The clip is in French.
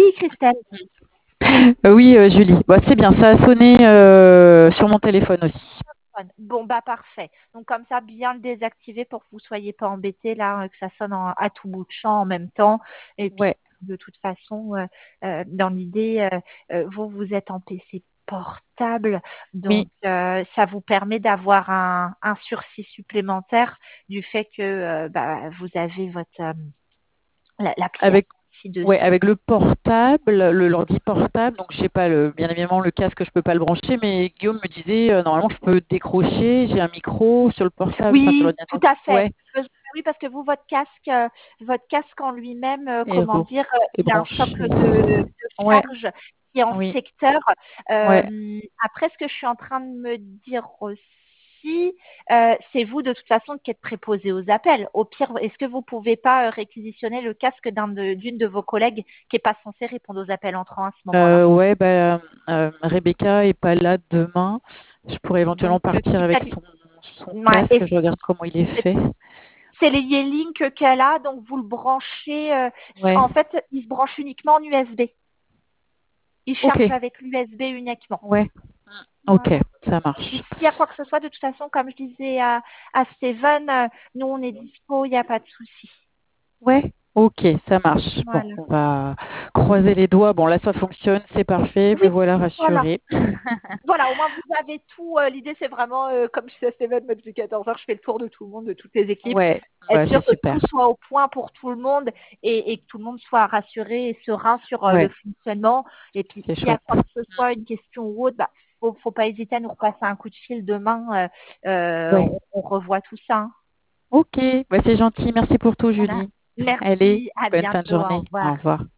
Christelle. Oui, Julie. Bah, c'est bien, ça a sonné sur mon téléphone aussi. Bon, bah parfait. Donc comme ça, bien le désactiver pour que vous soyez pas embêtés là, que ça sonne à tout bout de champ en même temps. Et puis Ouais, de toute façon, dans l'idée, vous êtes en PC portable, donc oui, ça vous permet d'avoir un sursis supplémentaire du fait que bah, vous avez votre l'application avec, ici ouais, dessus. avec le portable, l'ordi portable, donc je sais pas, bien évidemment le casque, je peux pas le brancher, mais Guillaume me disait, normalement je peux décrocher, j'ai un micro sur le portable, enfin sur Oui, tout l'ordinateur. à fait. Ouais, Oui, parce que vous, votre casque en lui-même, et, comment dire, et il a un branché. socle de Ouais, charge qui est en oui, secteur. ouais. Après, ce que je suis en train de me dire aussi, c'est vous, de toute façon, qui êtes préposé aux appels. Au pire, est-ce que vous pouvez pas réquisitionner le casque d'une de vos collègues qui est pas censée répondre aux appels entrants à ce moment-là? Ouais, bah, Rebecca est pas là demain. Je pourrais éventuellement Donc, partir quitte à avec lui- son Ouais, casque. Je regarde comment il est fait. c'est les Yeelink qu'elle a, donc vous le branchez. Ouais, En fait, il se branche uniquement en USB. Il ok, charge avec l'USB uniquement. ouais, ok, Voilà. ça Et marche. s'il y a quoi que ce soit, de toute façon, comme je disais à Steven, nous on est dispo, il n'y a pas de souci. Ouais, ok, ça marche. Bon, Voilà. on va croiser les doigts. Bon, là, ça fonctionne, c'est parfait. Me Oui, voilà voilà. rassurée. Voilà, au moins vous avez tout. L'idée, c'est vraiment, comme je disais à Steven, moi, depuis 14 heures, je fais le tour de tout le monde, de toutes les équipes. Ouais, Être bah, c'est sûr que super. tout soit au point pour tout le monde et que tout le monde soit rassuré et serein sur le Ouais, fonctionnement. Et puis, c'est s'il y a chouette. quoi que ce soit, une question ou autre, bah, faut pas hésiter à nous repasser un coup de fil demain. Ouais, On revoit tout ça, hein. ok, bah, c'est gentil. Merci pour tout, Voilà. Julie. Allez, Merci, à bonne fin de bientôt, au journée. Au revoir. revoir.